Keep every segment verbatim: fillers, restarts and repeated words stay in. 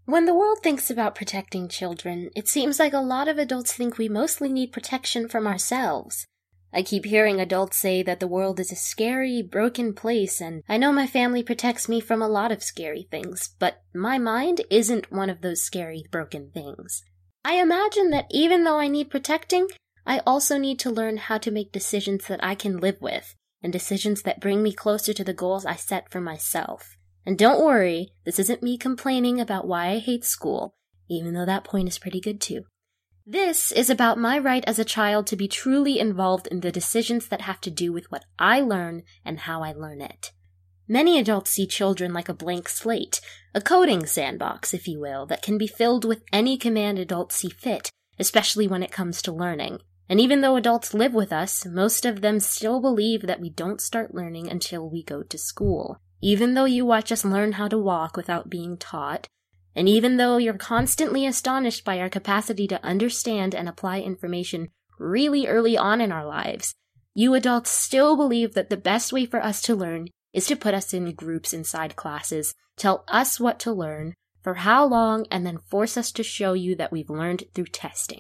When the world thinks about protecting children, it seems like a lot of adults think we mostly need protection from ourselves. I keep hearing adults say that the world is a scary, broken place, and I know my family protects me from a lot of scary things, but my mind isn't one of those scary, broken things. I imagine that even though I need protecting, I also need to learn how to make decisions that I can live with, and decisions that bring me closer to the goals I set for myself. And don't worry, this isn't me complaining about why I hate school, even though that point is pretty good too. This is about my right as a child to be truly involved in the decisions that have to do with what I learn and how I learn it. Many adults see children like a blank slate, a coding sandbox, if you will, that can be filled with any command adults see fit, especially when it comes to learning. And even though adults live with us, most of them still believe that we don't start learning until we go to school. Even though you watch us learn how to walk without being taught, and even though you're constantly astonished by our capacity to understand and apply information really early on in our lives, you adults still believe that the best way for us to learn is to put us in groups inside classes, tell us what to learn, for how long, and then force us to show you that we've learned through testing.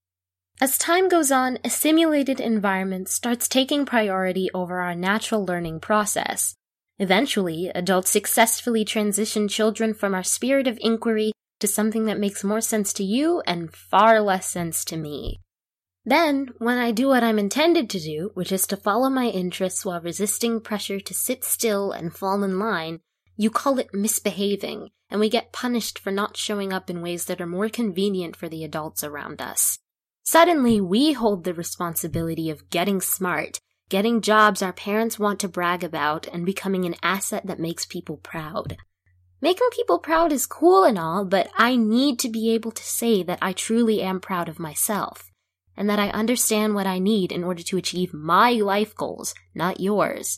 As time goes on, a simulated environment starts taking priority over our natural learning process. Eventually, adults successfully transition children from our spirit of inquiry to something that makes more sense to you and far less sense to me. Then, when I do what I'm intended to do, which is to follow my interests while resisting pressure to sit still and fall in line, you call it misbehaving, and we get punished for not showing up in ways that are more convenient for the adults around us. Suddenly, we hold the responsibility of getting smart, getting jobs our parents want to brag about, and becoming an asset that makes people proud. Making people proud is cool and all, but I need to be able to say that I truly am proud of myself, and that I understand what I need in order to achieve my life goals, not yours.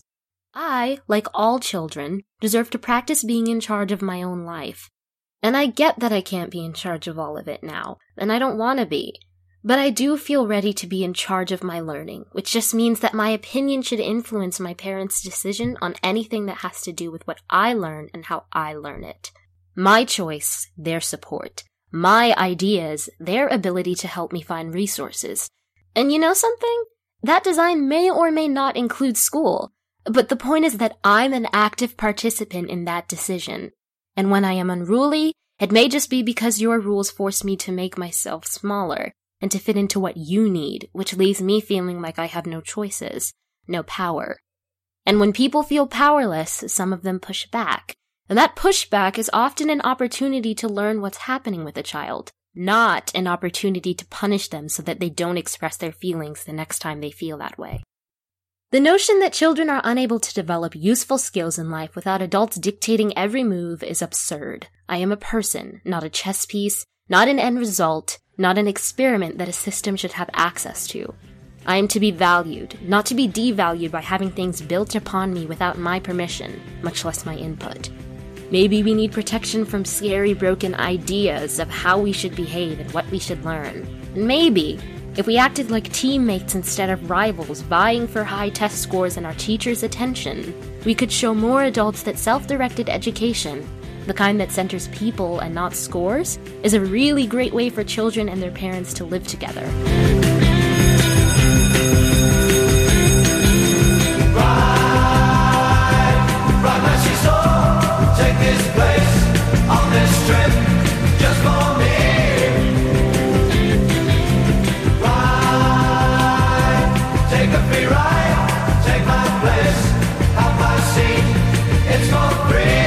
I, like all children, deserve to practice being in charge of my own life. And I get that I can't be in charge of all of it now, and I don't want to be. But I do feel ready to be in charge of my learning, which just means that my opinion should influence my parents' decision on anything that has to do with what I learn and how I learn it. My choice, their support. My ideas, their ability to help me find resources. And you know something? That design may or may not include school, but the point is that I'm an active participant in that decision. And when I am unruly, it may just be because your rules force me to make myself smaller, and to fit into what you need, which leaves me feeling like I have no choices, no power. And when people feel powerless, some of them push back. And that pushback is often an opportunity to learn what's happening with a child, not an opportunity to punish them so that they don't express their feelings the next time they feel that way. The notion that children are unable to develop useful skills in life without adults dictating every move is absurd. I am a person, not a chess piece, not an end result, not an experiment that a system should have access to. I am to be valued, not to be devalued by having things built upon me without my permission, much less my input. Maybe we need protection from scary, broken ideas of how we should behave and what we should learn. And maybe, if we acted like teammates instead of rivals, vying for high test scores and our teachers' attention, we could show more adults that self-directed education, the kind that centers people and not scores, is a really great way for children and their parents to live together. Ride, ride my seesaw, take this place on this trip just for me. Ride, take a free ride, take my place, have my seat, it's for free.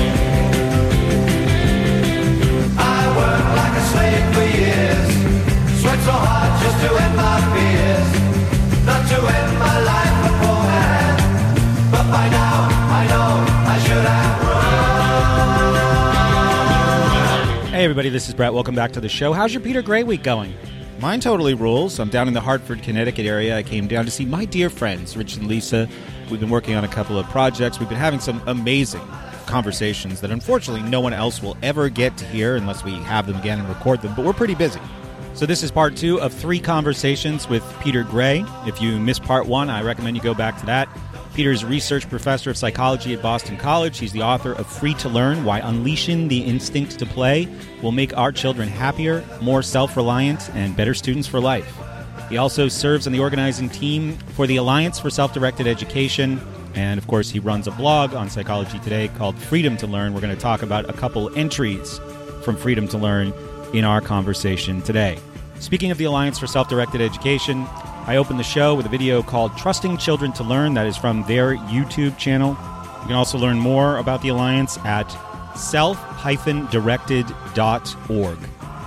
So hard just to end my fears, not to end my life beforehand, but by now I know I should have run. Hey everybody, this is Brett. Welcome back to the show. How's your Peter Gray week going? Mine totally rules. I'm down in the Hartford, Connecticut area. I came down to see my dear friends, Rich and Lisa. We've been working on a couple of projects. We've been having some amazing conversations that unfortunately no one else will ever get to hear unless we have them again and record them, but we're pretty busy. So this is part two of three conversations with Peter Gray. If you missed part one, I recommend you go back to that. Peter's research professor of psychology at Boston College. He's the author of Free to Learn, Why Unleashing the Instinct to Play Will Make Our Children Happier, More Self-Reliant, and Better Students for Life. He also serves on the organizing team for the Alliance for Self-Directed Education. And, of course, he runs a blog on Psychology Today called Freedom to Learn. We're going to talk about a couple entries from Freedom to Learn in our conversation today. Speaking of the Alliance for Self-Directed Education, I opened the show with a video called Trusting Children to Learn. That is from their YouTube channel. You can also learn more about the Alliance at self dash directed dot org.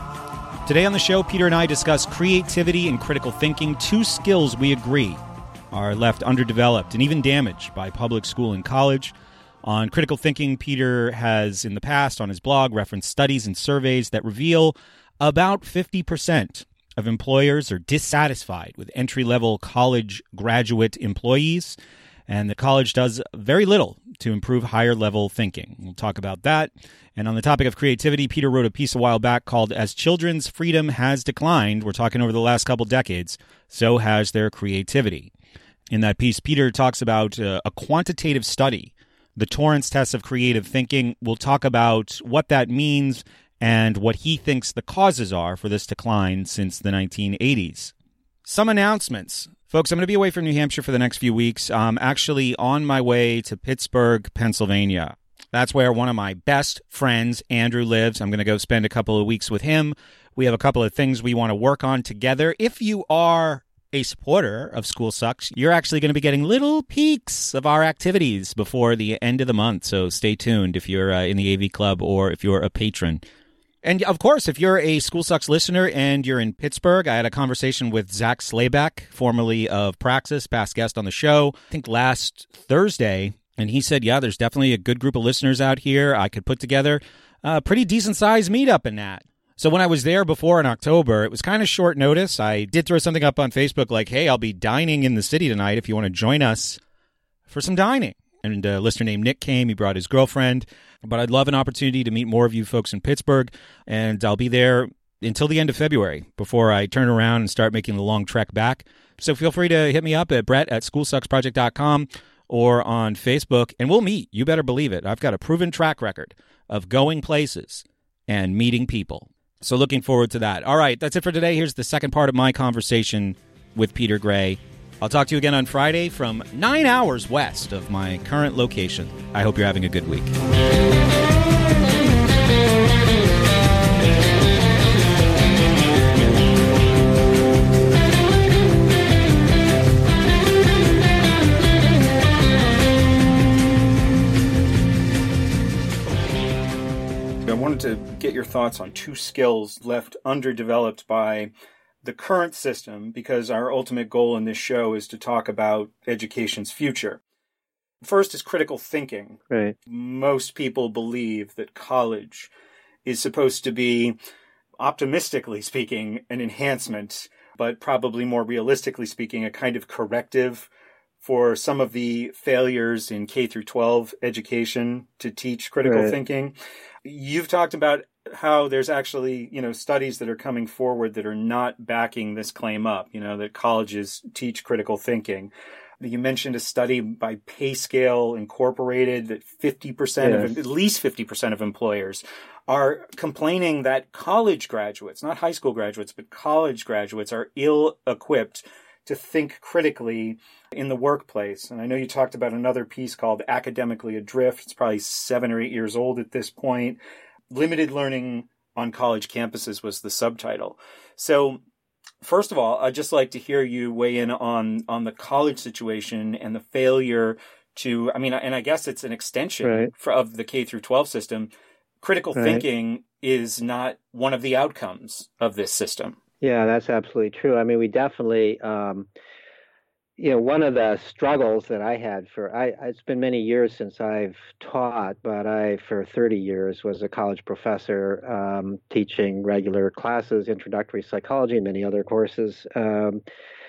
Today on the show, Peter and I discuss creativity and critical thinking, two skills we agree are left underdeveloped and even damaged by public school and college. On critical thinking, Peter has in the past on his blog referenced studies and surveys that reveal about fifty percent of employers are dissatisfied with entry-level college graduate employees, and the college does very little to improve higher-level thinking. We'll talk about that. And on the topic of creativity, Peter wrote a piece a while back called As Children's Freedom Has Declined, we're talking over the last couple decades, so has their creativity. In that piece, Peter talks about uh, a quantitative study, the Torrance test of creative thinking. We'll talk about what that means and what he thinks the causes are for this decline since the nineteen eighties. Some announcements. Folks, I'm going to be away from New Hampshire for the next few weeks. I'm actually on my way to Pittsburgh, Pennsylvania. That's where one of my best friends, Andrew, lives. I'm going to go spend a couple of weeks with him. We have a couple of things we want to work on together. If you are a supporter of School Sucks, you're actually going to be getting little peeks of our activities before the end of the month. So stay tuned if you're uh, in the A V Club or if you're a patron. And, of course, if you're a School Sucks listener and you're in Pittsburgh, I had a conversation with Zach Slayback, formerly of Praxis, past guest on the show, I think last Thursday. And he said, yeah, there's definitely a good group of listeners out here. I could put together a pretty decent-sized meetup in that. So when I was there before in October, it was kind of short notice. I did throw something up on Facebook like, hey, I'll be dining in the city tonight if you want to join us for some dining. And a listener named Nick came. He brought his girlfriend. But I'd love an opportunity to meet more of you folks in Pittsburgh, and I'll be there until the end of February before I turn around and start making the long trek back. So feel free to hit me up at brett at school sucks project dot com or on Facebook, and we'll meet. You better believe it. I've got a proven track record of going places and meeting people. So looking forward to that. All right, that's it for today. Here's the second part of my conversation with Peter Gray. I'll talk to you again on Friday from nine hours west of my current location. I hope you're having a good week. I wanted to get your thoughts on two skills left underdeveloped by the current system, because our ultimate goal in this show is to talk about education's future. First is critical thinking. Right. Most people believe that college is supposed to be, optimistically speaking, an enhancement, but probably more realistically speaking, a kind of corrective for some of the failures in K through twelve education to teach critical Right. thinking. You've talked about how there's actually, you know, studies that are coming forward that are not backing this claim up, you know, that colleges teach critical thinking. You mentioned a study by PayScale Incorporated that fifty percent Yes. of, at least fifty percent of employers are complaining that college graduates, not high school graduates, but college graduates are ill-equipped to think critically in the workplace. And I know you talked about another piece called Academically Adrift. It's probably seven or eight years old at this point. Limited learning on college campuses was the subtitle. So first of all, I'd just like to hear you weigh in on, on the college situation and the failure to, I mean, and I guess it's an extension Right. for, of the K through twelve system. Critical Right. thinking is not one of the outcomes of this system. Yeah, that's absolutely true. I mean, we definitely, um, you know, one of the struggles that I had for, I, it's been many years since I've taught, but I, for thirty years, was a college professor um, teaching regular classes, introductory psychology, and many other courses. Um,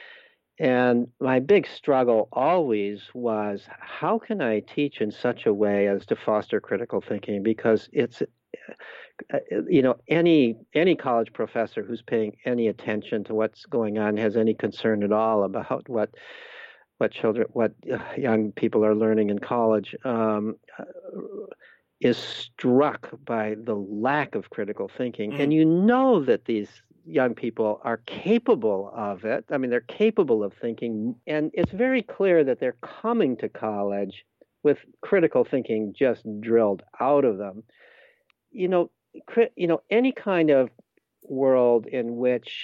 and my big struggle always was, how can I teach in such a way as to foster critical thinking? Because it's, uh, you know, any any college professor who's paying any attention to what's going on, has any concern at all about what what children, what young people are learning in college, um, is struck by the lack of critical thinking. Mm. And you know that these young people are capable of it. I mean, they're capable of thinking, and it's very clear that they're coming to college with critical thinking just drilled out of them. You know, cri- you know, any kind of world in which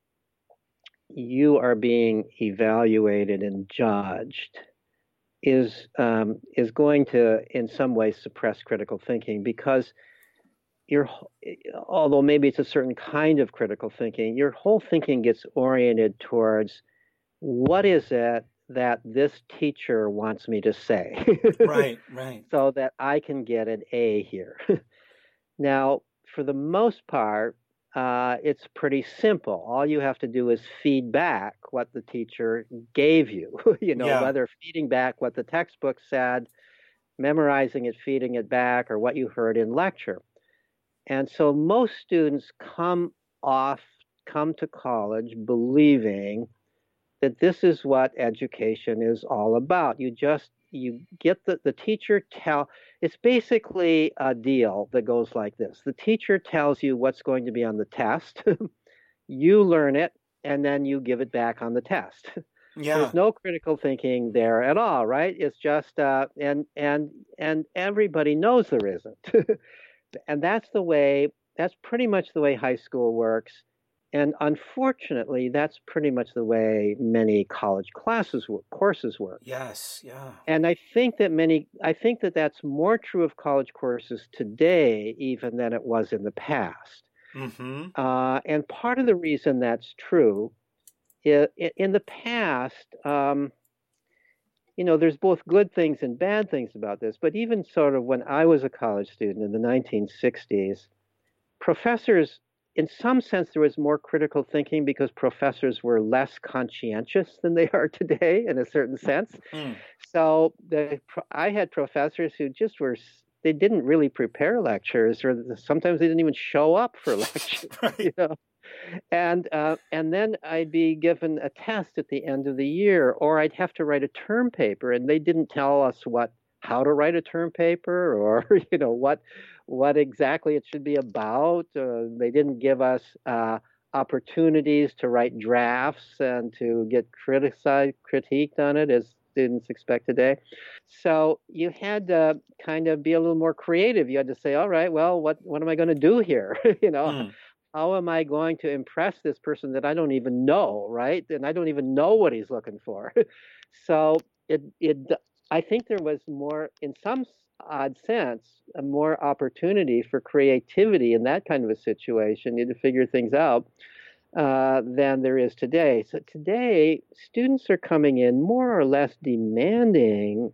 you are being evaluated and judged is um, is going to, in some way, suppress critical thinking, because your, although maybe it's a certain kind of critical thinking, your whole thinking gets oriented towards what is it that this teacher wants me to say, right, right, so that I can get an A here. Now, for the most part, uh, it's pretty simple. All you have to do is feed back what the teacher gave you, you know, yeah. whether feeding back what the textbook said, memorizing it, feeding it back, or what you heard in lecture. And so most students come off, come to college believing that this is what education is all about. You just, you get the, the teacher tell, it's basically a deal that goes like this. The teacher tells you what's going to be on the test. You learn it, and then you give it back on the test. Yeah. There's no critical thinking there at all, right? It's just, uh, and, and, and everybody knows there isn't. And that's the way, that's pretty much the way high school works. And unfortunately, that's pretty much the way many college classes work, courses work. Yes, yeah. And I think that many, I think that that's more true of college courses today even than it was in the past. Mm-hmm. Uh, and part of the reason that's true is, in the past, um, you know, there's both good things and bad things about this, but even sort of when I was a college student in the nineteen sixties, professors, in some sense, there was more critical thinking because professors were less conscientious than they are today, in a certain sense. Mm. So the, I had professors who just were, they didn't really prepare lectures, or sometimes they didn't even show up for lectures, right. you know. And uh, and then I'd be given a test at the end of the year, or I'd have to write a term paper, and they didn't tell us what how to write a term paper, or you know what what exactly it should be about. Uh, they didn't give us uh, opportunities to write drafts and to get criticized, critiqued on it, as students expect today. So you had to kind of be a little more creative. You had to say, all right, well, what what am I going to do here? you know. Mm. How am I going to impress this person that I don't even know, right? And I don't even know what he's looking for. So it, it, I think there was more, in some odd sense, a more opportunity for creativity in that kind of a situation, to figure things out, uh, than there is today. So today, students are coming in more or less demanding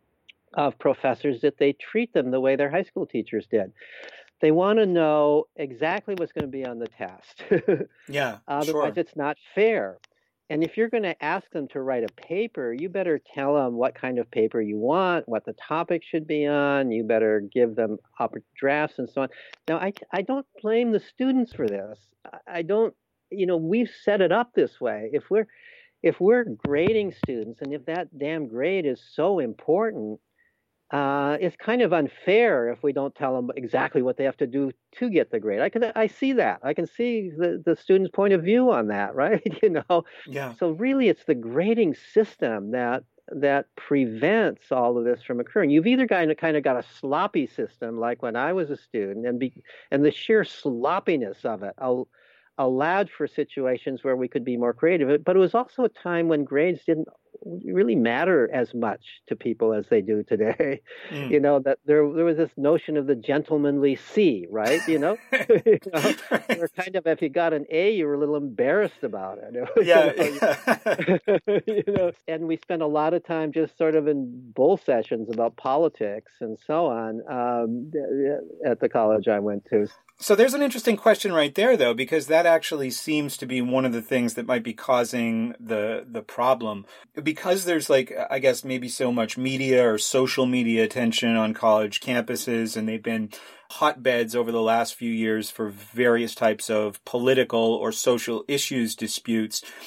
of professors that they treat them the way their high school teachers did. They want to know exactly what's going to be on the test. Yeah, Otherwise, sure. It's not fair. And if you're going to ask them to write a paper, you better tell them what kind of paper you want, what the topic should be on. You better give them drafts and so on. Now, I, I don't blame the students for this. I don't, you know, we've set it up this way. If we're, if we're grading students, and if that damn grade is so important, Uh, it's kind of unfair if we don't tell them exactly what they have to do to get the grade. I can, I see that. I can see the, the student's point of view on that, right? you know. Yeah. So really, it's the grading system that that prevents all of this from occurring. You've either kind of kind of got a sloppy system, like when I was a student, and be, and the sheer sloppiness of it allowed for situations where we could be more creative. But it was also a time when grades didn't really matter as much to people as they do today. Mm. You know, that there there was this notion of the gentlemanly C, right? You know, you know right. Or kind of, if you got an A, you were a little embarrassed about it. Yeah. you, know? Yeah. you know, and we spent a lot of time just sort of in bull sessions about politics and so on um, at the college I went to. So there's an interesting question right there, though, because that actually seems to be one of the things that might be causing the the problem. Because there's, like, I guess maybe so much media or social media attention on college campuses, and they've been hotbeds over the last few years for various types of political or social issues disputes.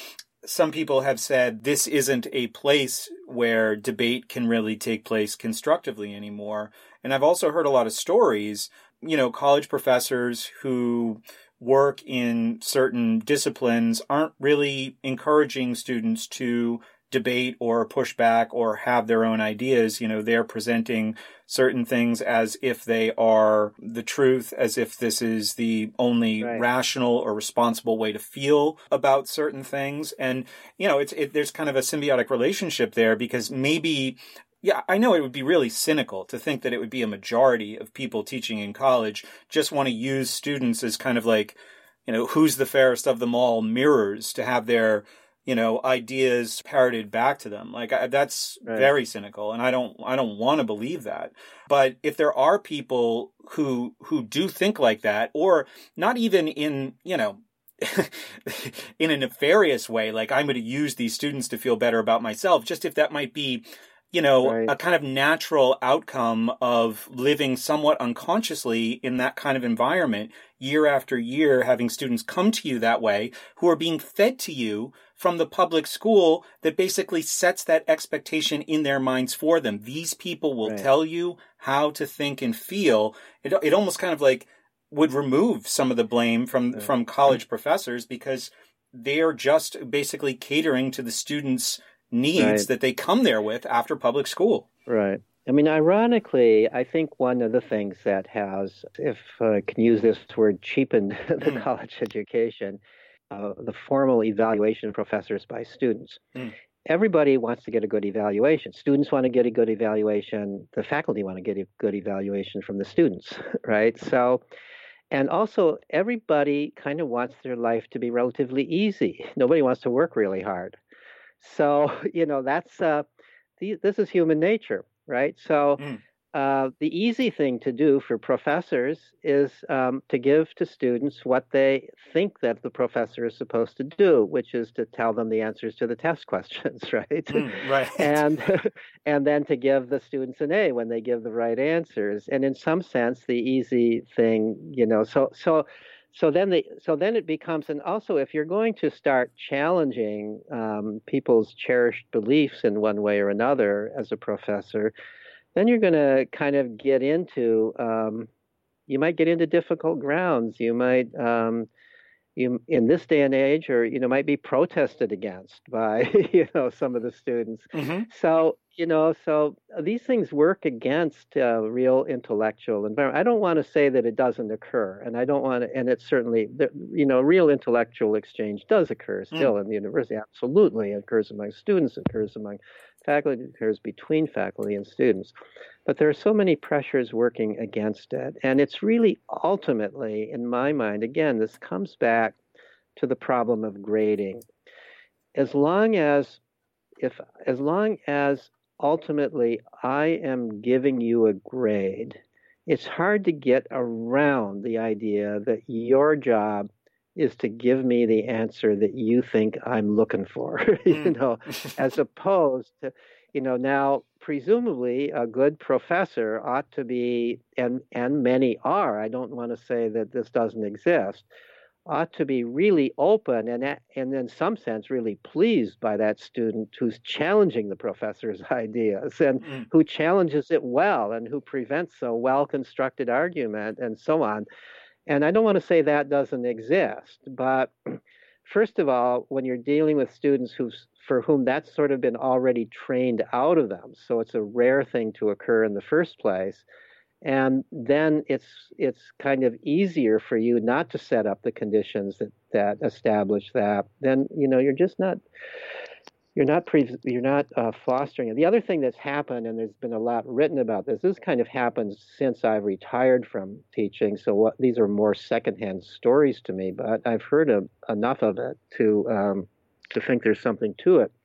some people have said this isn't a place where debate can really take place constructively anymore. And I've also heard a lot of stories, you know, college professors who work in certain disciplines aren't really encouraging students to debate or push back or have their own ideas. You know, they're presenting certain things as if they are the truth, as if this is the only right. rational or responsible way to feel about certain things. And, you know, it's it, there's kind of a symbiotic relationship there, because maybe, yeah, I know it would be really cynical to think that it would be a majority of people teaching in college just want to use students as kind of like, you know, who's the fairest of them all mirrors to have their, you know, ideas parroted back to them. Like I, that's right. very cynical, and I don't, I don't want to believe that. But if there are people who who do think like that, or not even in, you know, in a nefarious way, like I'm going to use these students to feel better about myself, just if that might be, you know, right. a kind of natural outcome of living somewhat unconsciously in that kind of environment year after year, having students come to you that way, who are being fed to you from the public school that basically sets that expectation in their minds for them. These people will right. tell you how to think and feel. It, it almost kind of like would remove some of the blame from, right. from college professors, because they're just basically catering to the students' needs right. that they come there with after public school. Right. I mean, ironically, I think one of the things that has, if I can use this word, cheapened the Mm. college education, uh, the formal evaluation of professors by students. Mm. Everybody wants to get a good evaluation. Students want to get a good evaluation. The faculty want to get a good evaluation from the students, right? So, and also everybody kind of wants their life to be relatively easy. Nobody wants to work really hard. So, you know, that's, uh, the, this is human nature, right? So Mm. uh, the easy thing to do for professors is um, to give to students what they think that the professor is supposed to do, which is to tell them the answers to the test questions, right? Mm, right. and and then to give the students an A when they give the right answers. And in some sense, the easy thing, you know, so so so then the so then it becomes, and also if you're going to start challenging um, people's cherished beliefs in one way or another as a professor, then you're going to kind of get into, um, you might get into difficult grounds. You might, um, you in this day and age, or you know, might be protested against by you know some of the students. Mm-hmm. So you know, so these things work against uh, real intellectual environment. I don't want to say that it doesn't occur, and I don't want to, and it certainly, you know, real intellectual exchange does occur still mm. in the university. Absolutely, it occurs among students, it occurs among faculty, it occurs between faculty and students. But there are so many pressures working against it, and it's really ultimately, in my mind, again, this comes back to the problem of grading. As long as, if, as long as ultimately I am giving you a grade, it's hard to get around the idea that your job is to give me the answer that you think I'm looking for, you know, as opposed to, you know, now presumably a good professor ought to be, and and many are, I don't want to say that this doesn't exist, ought to be really open and, and in some sense really pleased by that student who's challenging the professor's ideas and mm. who challenges it well and who prevents a well-constructed argument and so on. And I don't want to say that doesn't exist, but first of all, when you're dealing with students who's, for whom that's sort of been already trained out of them, so it's a rare thing to occur in the first place, and then it's it's kind of easier for you not to set up the conditions that, that establish that. Then you know you're just not you're not pre, you're not uh, fostering it. The other thing that's happened, and there's been a lot written about this. This kind of happened since I've retired from teaching. So what, these are more secondhand stories to me, but I've heard of, enough of it to um, to think there's something to it.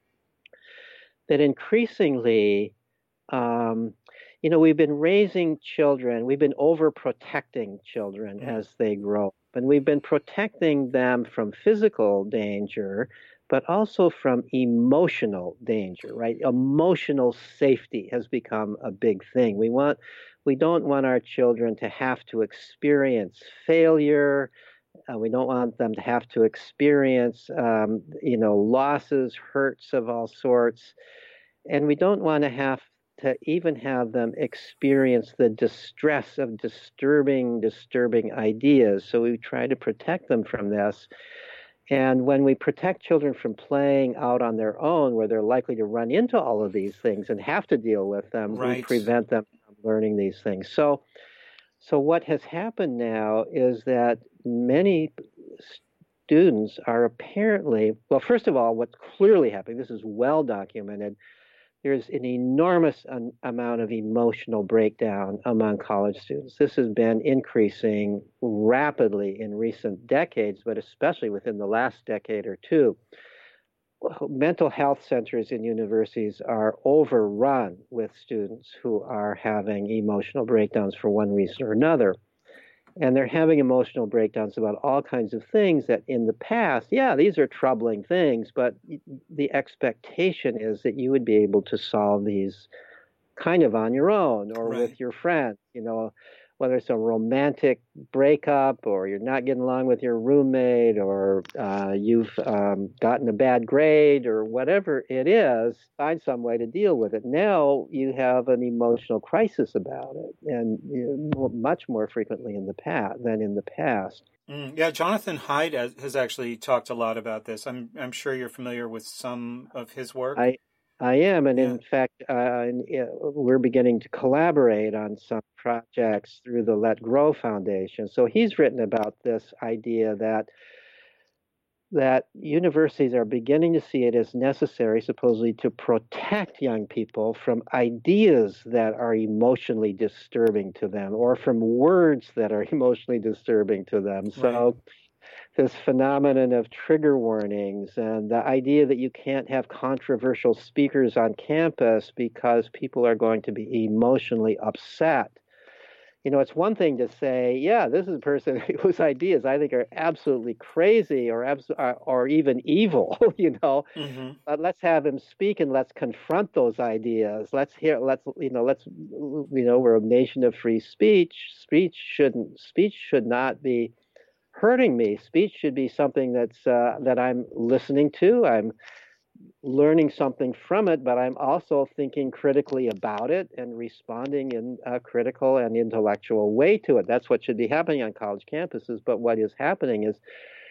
That increasingly. Um, You know, we've been raising children, we've been overprotecting children mm-hmm. as they grow, and we've been protecting them from physical danger, but also from emotional danger, right? Emotional safety has become a big thing. We want, we don't want our children to have to experience failure Uh, we don't want them to have to experience, um, you know, losses, hurts of all sorts. And we don't want to have to even have them experience the distress of disturbing, disturbing ideas. So we try to protect them from this. And when we protect children from playing out on their own, where they're likely to run into all of these things and have to deal with them, Right. we prevent them from learning these things. So, so what has happened now is that many students are apparently, well, first of all, what's clearly happening, this is well documented, there's an enormous un- amount of emotional breakdown among college students. This has been increasing rapidly in recent decades, but especially within the last decade or two. Mental health centers in universities are overrun with students who are having emotional breakdowns for one reason or another. And they're having emotional breakdowns about all kinds of things that in the past, yeah, these are troubling things, but the expectation is that you would be able to solve these kind of on your own or Right. with your friends, you know, whether it's a romantic breakup or you're not getting along with your roommate or uh, you've um, gotten a bad grade or whatever it is, find some way to deal with it. Now you have an emotional crisis about it, and you know, much more frequently in the past than in the past. Mm, yeah, Jonathan Haidt has, has actually talked a lot about this. I'm I'm sure you're familiar with some of his work. I I am, and Yeah. in fact, uh, we're beginning to collaborate on some projects through the Let Grow Foundation. So he's written about this idea that that universities are beginning to see it as necessary, supposedly, to protect young people from ideas that are emotionally disturbing to them, or from words that are emotionally disturbing to them. So. Right. This phenomenon of trigger warnings and the idea that you can't have controversial speakers on campus because people are going to be emotionally upset. You know, it's one thing to say, yeah, this is a person whose ideas I think are absolutely crazy or abs- or even evil, you know, Mm-hmm. but let's have him speak and let's confront those ideas. Let's hear, let's, you know, let's, you know, we're a nation of free speech. Speech shouldn't, speech should not be hurting me. Speech should be something that's uh, that I'm listening to. I'm learning something from it, but I'm also thinking critically about it and responding in a critical and intellectual way to it. That's what should be happening on college campuses. But what is happening is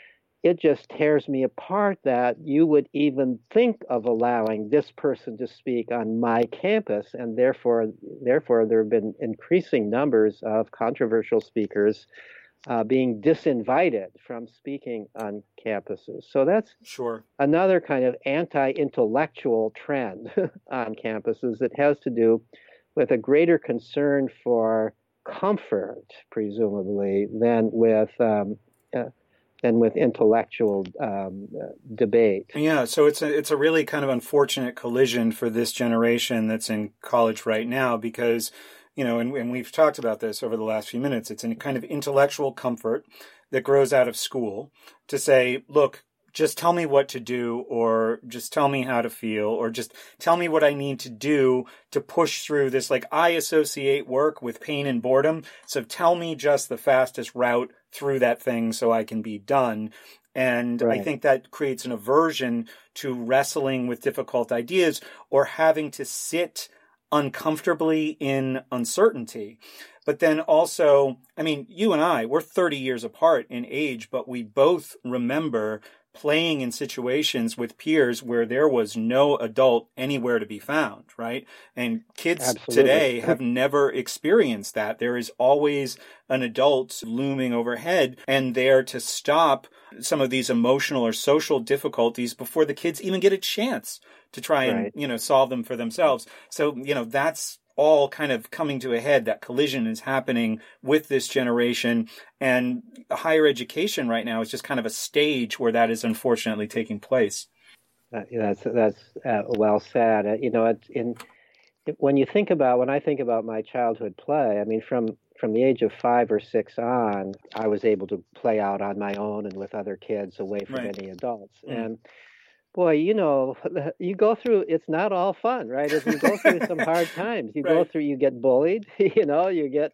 it just tears me apart that you would even think of allowing this person to speak on my campus, and therefore, therefore, there have been increasing numbers of controversial speakers Uh, being disinvited from speaking on campuses. So that's Sure. another kind of anti-intellectual trend on campuses that has to do with a greater concern for comfort, presumably, than with um, uh, than with intellectual um, uh, debate. Yeah, so it's a it's a really kind of unfortunate collision for this generation that's in college right now because, you know, and, and we've talked about this over the last few minutes, it's a kind of intellectual comfort that grows out of school to say, look, just tell me what to do, or just tell me how to feel, or just tell me what I need to do to push through this. Like, I associate work with pain and boredom, so tell me just the fastest route through that thing so I can be done. And Right. I think that creates an aversion to wrestling with difficult ideas or having to sit uncomfortably in uncertainty. But then also, I mean, you and I, we're thirty years apart in age, but we both remember playing in situations with peers where there was no adult anywhere to be found, right? And kids Absolutely. today have never experienced that. There is always an adult looming overhead and there to stop some of these emotional or social difficulties before the kids even get a chance to try and, Right. you know, solve them for themselves. So, you know, that's all kind of coming to a head. That collision is happening with this generation, and higher education right now is just kind of a stage where that is unfortunately taking place. Uh, that's that's uh, well said. Uh, you know, it's in when you think about when I think about my childhood play. I mean, from from the age of five or six on, I was able to play out on my own and with other kids, away from Right. any adults. Mm. And boy, you know, you go through. It's not all fun, right? As you go through some hard times, you go Right. through. You get bullied. You know, you get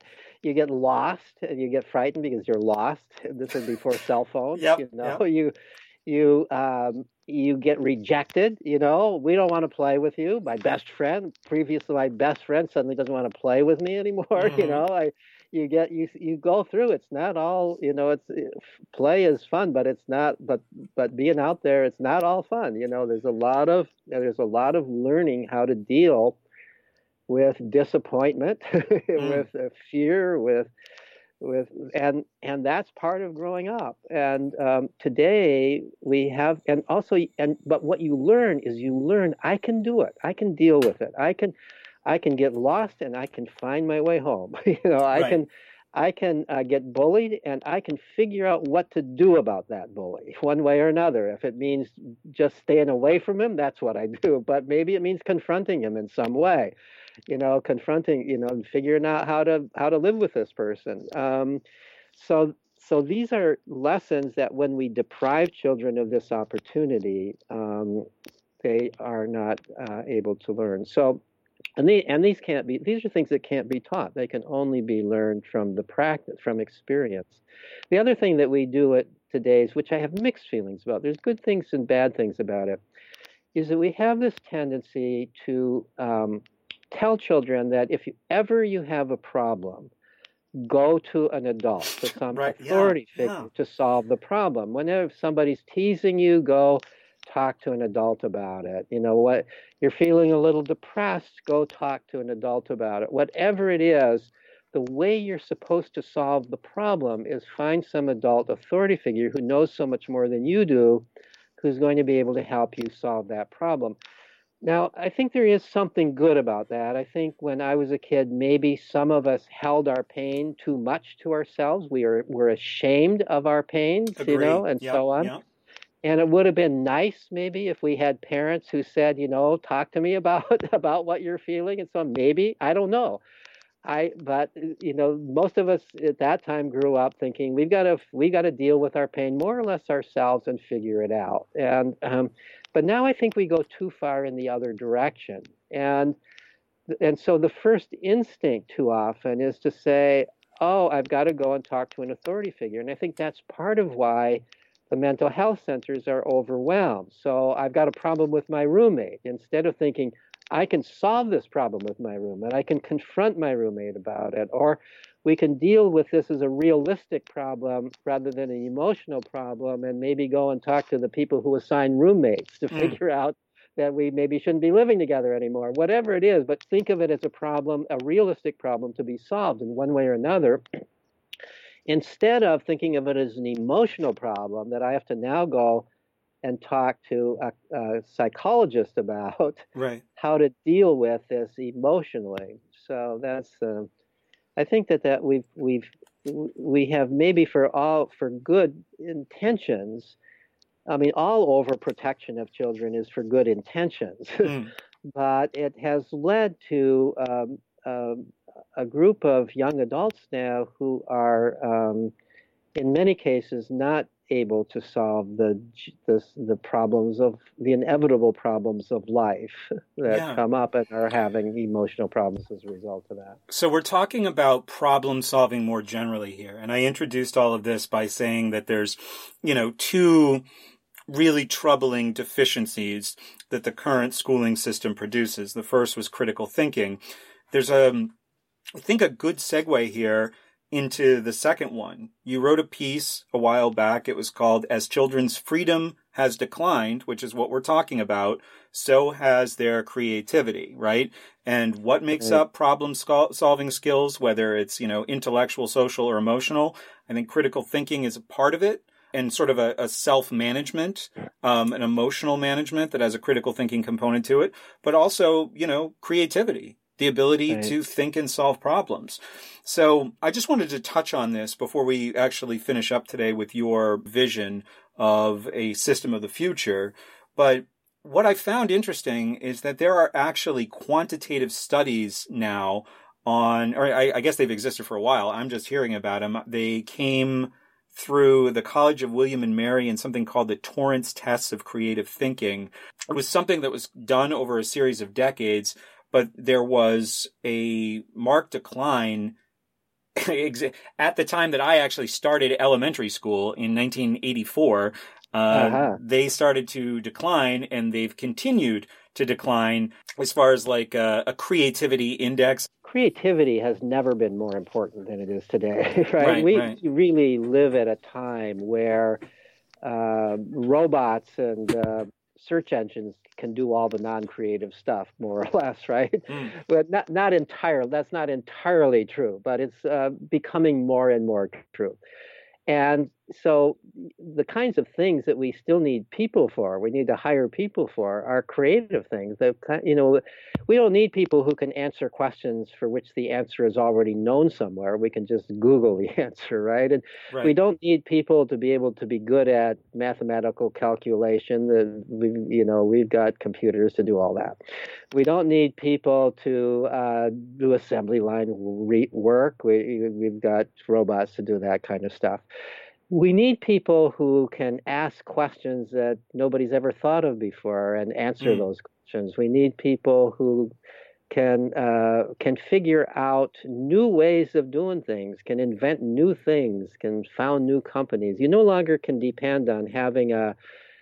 you get lost and you get frightened because you're lost. This is before cell phones. Yep, you know, yep. you you um, you get rejected. You know, we don't want to play with you. My best friend, previously my best friend, suddenly doesn't want to play with me anymore. Mm-hmm. You know, I you get you you go through. It's not all. You know, it's play is fun, but it's not. But but being out there, it's not all fun. You know, there's a lot of there's a lot of learning how to deal with disappointment, mm. with uh, fear, with with and and that's part of growing up. And um, today we have, and also, and but what you learn is you learn I can do it. I can deal with it. I can, I can get lost and I can find my way home. you know, I Right. can. I can uh, get bullied, and I can figure out what to do about that bully, one way or another. If it means just staying away from him, that's what I do. But maybe it means confronting him in some way, you know, confronting, you know, and figuring out how to how to live with this person. Um, so, so these are lessons that when we deprive children of this opportunity, um, they are not uh, able to learn. So. And, the, and these can't be, these are things that can't be taught. They can only be learned from the practice, from experience. The other thing that we do at today's, which I have mixed feelings about, there's good things and bad things about it, is that we have this tendency to um, tell children that if you, ever you have a problem, go to an adult, to some Right, authority yeah, figure yeah. to solve the problem. Whenever somebody's teasing you, go talk to an adult about it. You know what? You're feeling a little depressed, go talk to an adult about it. Whatever it is, the way you're supposed to solve the problem is find some adult authority figure who knows so much more than you do, who's going to be able to help you solve that problem. Now, I think there is something good about that. I think when I was a kid, maybe some of us held our pain too much to ourselves. We are, were ashamed of our pains, Agree. you know, and Yep, so on. yep. And it would have been nice maybe if we had parents who said, you know, talk to me about about what you're feeling. And so maybe, I don't know. I but you know, most of us at that time grew up thinking we've got to we got to deal with our pain more or less ourselves and figure it out. And um, but now I think we go too far in the other direction. And and so the first instinct too often is to say, oh, I've got to go and talk to an authority figure. And I think that's part of why the mental health centers are overwhelmed. So I've got a problem with my roommate. Instead of thinking, I can solve this problem with my roommate, I can confront my roommate about it, or we can deal with this as a realistic problem rather than an emotional problem, and maybe go and talk to the people who assign roommates to Mm. figure out that we maybe shouldn't be living together anymore, whatever it is. But think of it as a problem, a realistic problem to be solved in one way or another, instead of thinking of it as an emotional problem that I have to now go and talk to a, a psychologist about Right. how to deal with this emotionally. So that's, uh, I think that, that we've we've we have maybe for all for good intentions. I mean, all overprotection of children is for good intentions, Mm. but it has led to um, um, a group of young adults now who are, um, in many cases, not able to solve the, the the problems of the inevitable problems of life that Yeah. come up and are having emotional problems as a result of that. So we're talking about problem solving more generally here. And I introduced all of this by saying that there's, you know, two really troubling deficiencies that the current schooling system produces. The first was critical thinking. There's a, I think, a good segue here into the second one. You wrote a piece a while back. It was called As Children's Freedom Has Declined, which is what we're talking about, so has their creativity, right? And what makes Right. up problem sco- solving skills, whether it's, you know, intellectual, social, or emotional, I think critical thinking is a part of it, and sort of a, a self-management, um, an emotional management that has a critical thinking component to it, but also, you know, creativity, the ability Right. to think and solve problems. So I just wanted to touch on this before we actually finish up today with your vision of a system of the future. But what I found interesting is that there are actually quantitative studies now on, or I, I guess they've existed for a while. I'm just hearing about them. They came through the College of William and Mary and something called the Torrance Tests of Creative Thinking. It was something that was done over a series of decades, but there was a marked decline at the time that I actually started elementary school in nineteen eighty-four, uh, uh-huh. they started to decline, and they've continued to decline as far as like a, a creativity index. Creativity has never been more important than it is today, right? right we right. really live at a time where uh, robots and uh, search engines can do all the non-creative stuff, more or less, right? Mm. But not not entirely. That's not entirely true, but it's uh, becoming more and more true. And so the kinds of things that we still need people for, we need to hire people for, are creative things. That, you know, we don't need people who can answer questions for which the answer is already known somewhere. We can just Google the answer, right? And right. we don't need people to be able to be good at mathematical calculation. The, we, you know, we've got computers to do all that. We don't need people to uh, do assembly line re- work. We, we've got robots to do that kind of stuff. We need people who can ask questions that nobody's ever thought of before and answer mm. those questions. We need people who can uh, can figure out new ways of doing things, can invent new things, can found new companies. You no longer can depend on having a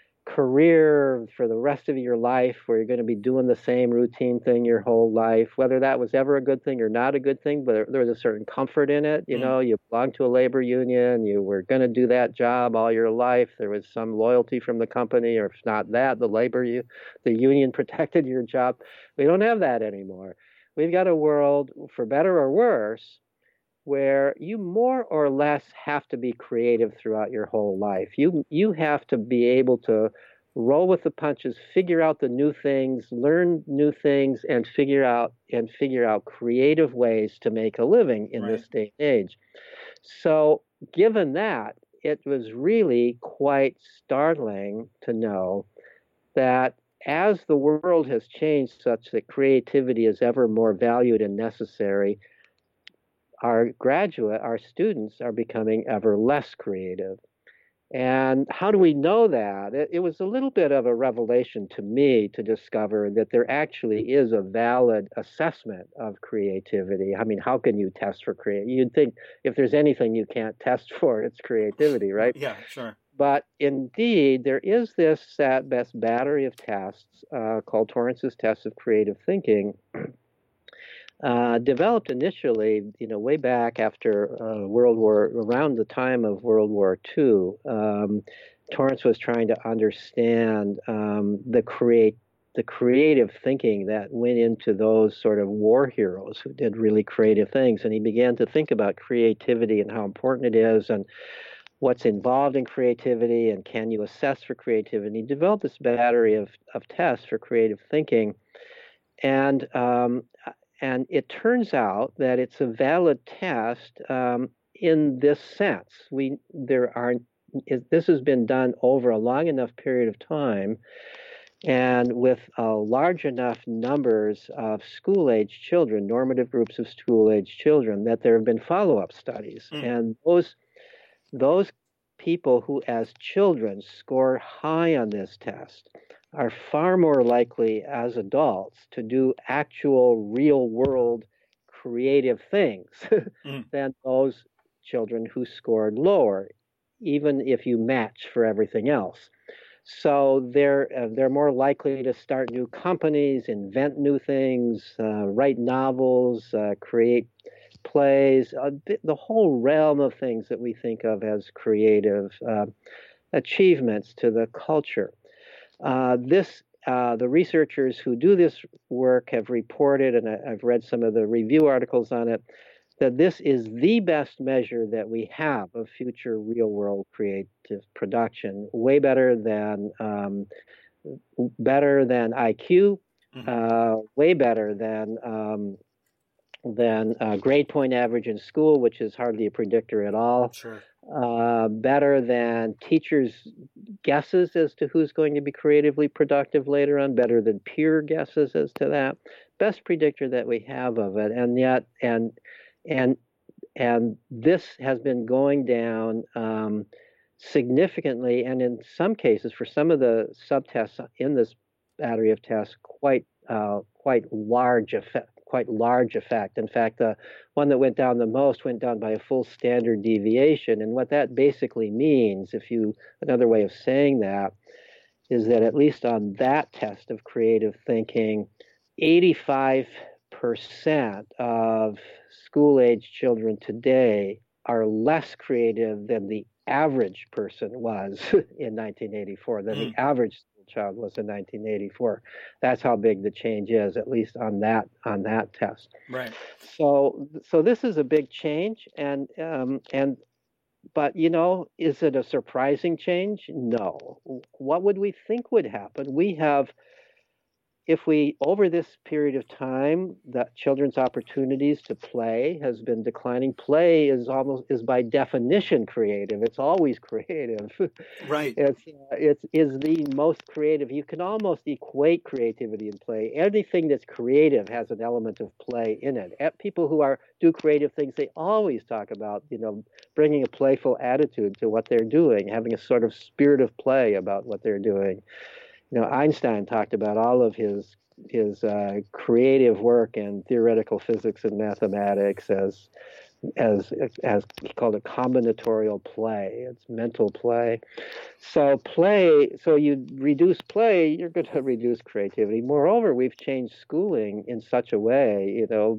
career for the rest of your life where you're going to be doing the same routine thing your whole life, whether that was ever a good thing or not a good thing, but there was a certain comfort in it. You mm. know, you belonged to a labor union, you were going to do that job all your life. There was some loyalty from the company, or if not that, the labor you, the union protected your job. We don't have that anymore. We've got a world, for better or worse, where you more or less have to be creative throughout your whole life. You you have to be able to roll with the punches, figure out the new things, learn new things, and figure out and figure out creative ways to make a living in right. this day and age. So, given that, it was really quite startling to know that as the world has changed such that creativity is ever more valued and necessary, our graduate, our students are becoming ever less creative. And how do we know that? It, it was a little bit of a revelation to me to discover that there actually is a valid assessment of creativity. I mean, how can you test for creativity? You'd think if there's anything you can't test for, it's creativity, right? Yeah, sure. But indeed, there is this uh, best battery of tests uh, called Torrance's Test of Creative Thinking, Uh, developed initially, you know, way back after uh, World War, around the time of World War Two. Um, Torrance was trying to understand um, the create the creative thinking that went into those sort of war heroes who did really creative things, and he began to think about creativity and how important it is, and what's involved in creativity, and can you assess for creativity. He developed this battery of of tests for creative thinking, and um, And it turns out that it's a valid test um, in this sense. We there are this has been done over a long enough period of time, and with uh, large enough numbers of school-age children, normative groups of school-age children, that there have been follow-up studies, mm. and those those people who, as children, score high on this test are far more likely as adults to do actual real-world creative things mm. than those children who scored lower, even if you match for everything else. So they're uh, they're more likely to start new companies, invent new things, uh, write novels, uh, create plays, uh, the whole realm of things that we think of as creative uh, achievements to the culture. Uh, this, uh, the researchers who do this work have reported, and I, I've read some of the review articles on it, that this is the best measure that we have of future real-world creative production, way better than um, better than I Q, mm-hmm. uh, way better than um, than uh, grade point average in school, which is hardly a predictor at all. Sure. Uh, better than teachers' guesses as to who's going to be creatively productive later on, better than peer guesses as to that. Best predictor that we have of it, and yet, and and and this has been going down um, significantly, and in some cases, for some of the subtests in this battery of tests, quite uh, quite large effect, quite large effect. In fact, the one that went down the most went down by a full standard deviation. And what that basically means, if you, another way of saying that, is that at least on that test of creative thinking, eighty-five percent of school-age children today are less creative than the average person was in nineteen eighty-four, than mm. the average child was in nineteen eighty-four. That's how big the change is, at least on that on that test. Right. So, so this is a big change, and um, and but you know, is it a surprising change? No. What would we think would happen? We have, if we, over this period of time, that children's opportunities to play has been declining. Play is almost, is by definition creative. It's always creative. Right. It's, uh, it's, is the most creative. You can almost equate creativity and play. Anything that's creative has an element of play in it. People who are, do creative things, they always talk about, you know, bringing a playful attitude to what they're doing, having a sort of spirit of play about what they're doing. You know, Einstein talked about all of his his uh, creative work in theoretical physics and mathematics as as as he called it combinatorial play. It's mental play. So play. So you reduce play, you're going to reduce creativity. Moreover, we've changed schooling in such a way, you know,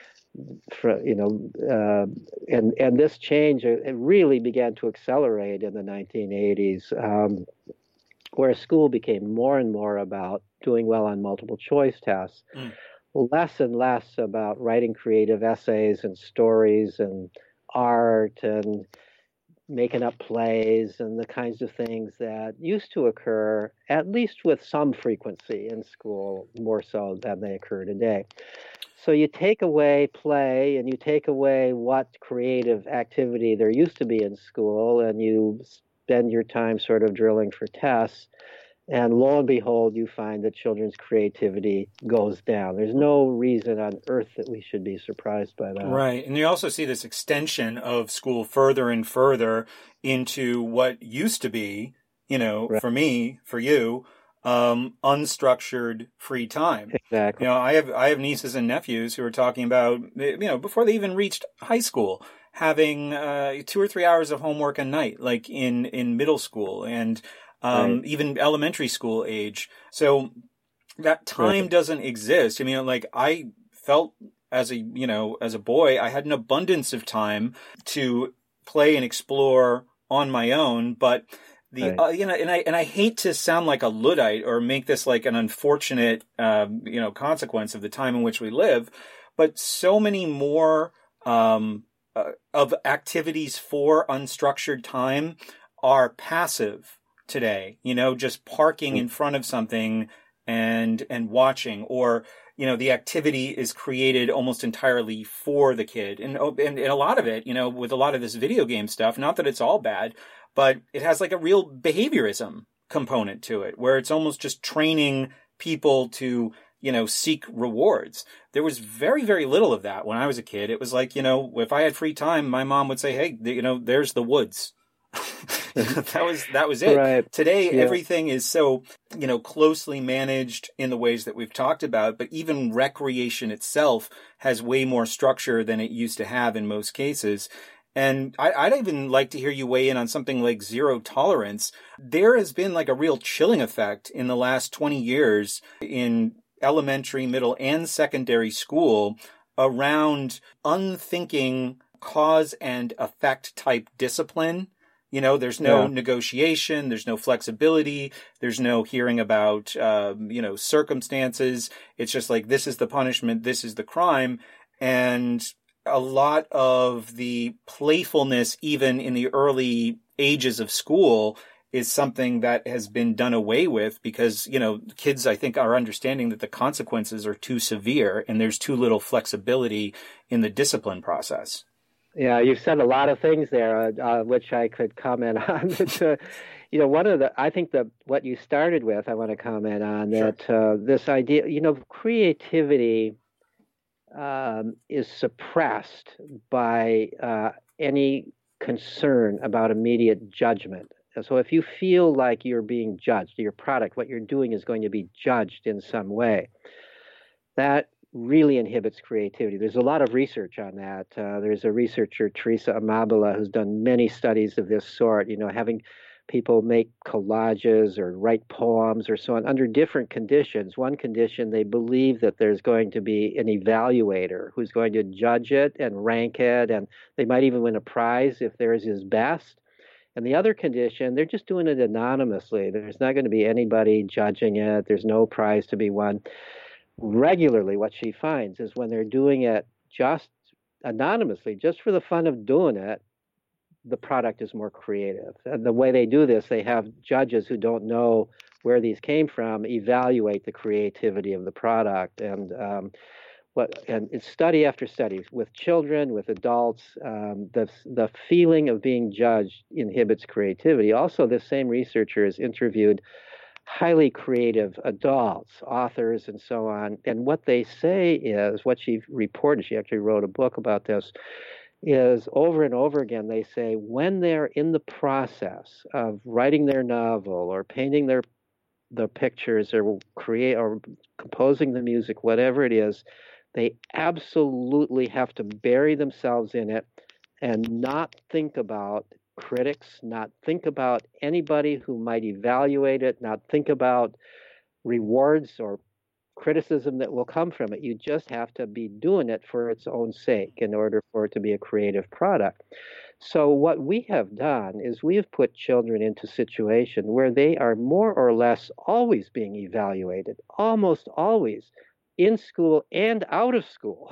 for, you know, uh, and and this change it really began to accelerate in the nineteen eighties. Um, where school became more and more about doing well on multiple choice tests, mm. less and less about writing creative essays and stories and art and making up plays and the kinds of things that used to occur, at least with some frequency in school, more so than they occur today. So you take away play and you take away what creative activity there used to be in school, and you spend your time sort of drilling for tests, and lo and behold, you find that children's creativity goes down. There's no reason on earth that we should be surprised by that. Right. And you also see this extension of school further and further into what used to be, you know, right. for me, for you, um, unstructured free time. Exactly. You know, I have, I have nieces and nephews who are talking about, you know, before they even reached high school, having uh, two or three hours of homework a night, like in, in middle school and um, right. even elementary school age. So that time right. doesn't exist. I mean, like I felt as a, you know, as a boy, I had an abundance of time to play and explore on my own, but the, right. uh, you know, and I, and I hate to sound like a Luddite or make this like an unfortunate, um, you know, consequence of the time in which we live, but so many more, um, Uh, of activities for unstructured time are passive today, you know, just parking in front of something and and watching, or, you know, the activity is created almost entirely for the kid. And, and, and a lot of it, you know, with a lot of this video game stuff, not that it's all bad, but it has like a real behaviorism component to it, where it's almost just training people to, you know, seek rewards. There was very, very little of that when I was a kid. It was like, you know, if I had free time, my mom would say, hey, you know, there's the woods. that was, that was it. Right. Today, yeah. everything is so, you know, closely managed in the ways that we've talked about, but even recreation itself has way more structure than it used to have in most cases. And I, I'd even like to hear you weigh in on something like zero tolerance. There has been like a real chilling effect in the last twenty years in elementary, middle, and secondary school around unthinking cause and effect type discipline. You know, there's no yeah. negotiation, there's no flexibility, there's no hearing about, um, you know, circumstances. It's just like, this is the punishment, this is the crime. And a lot of the playfulness, even in the early ages of school, is something that has been done away with because, you know, kids, I think, are understanding that the consequences are too severe and there's too little flexibility in the discipline process. Yeah, you've said a lot of things there, uh, uh, which I could comment on. But, uh, you know, one of the, I think the what you started with, I want to comment on Sure. that uh, this idea, you know, creativity um, is suppressed by uh, any concern about immediate judgment. So if you feel like you're being judged, your product, what you're doing is going to be judged in some way, that really inhibits creativity. There's a lot of research on that. Uh, there's a researcher, Teresa Amabile, who's done many studies of this sort, you know, having people make collages or write poems or so on under different conditions. One condition, they believe that there's going to be an evaluator who's going to judge it and rank it, and they might even win a prize if theirs is best. And the other condition, they're just doing it anonymously. There's not going to be anybody judging it. There's no prize to be won. Regularly, what she finds is when they're doing it just anonymously, just for the fun of doing it, the product is more creative. And the way they do this, they have judges who don't know where these came from evaluate the creativity of the product. And um, what and it's study after study with children, with adults. Um, the the feeling of being judged inhibits creativity. Also, this same researcher has interviewed highly creative adults, authors, and so on. And what they say is, what she reported, she actually wrote a book about this, is over and over again, they say when they're in the process of writing their novel or painting their the pictures or create or composing the music, whatever it is, they absolutely have to bury themselves in it and not think about critics, not think about anybody who might evaluate it, not think about rewards or criticism that will come from it. You just have to be doing it for its own sake in order for it to be a creative product. So what we have done is we have put children into a situation where they are more or less always being evaluated, almost always, in school and out of school.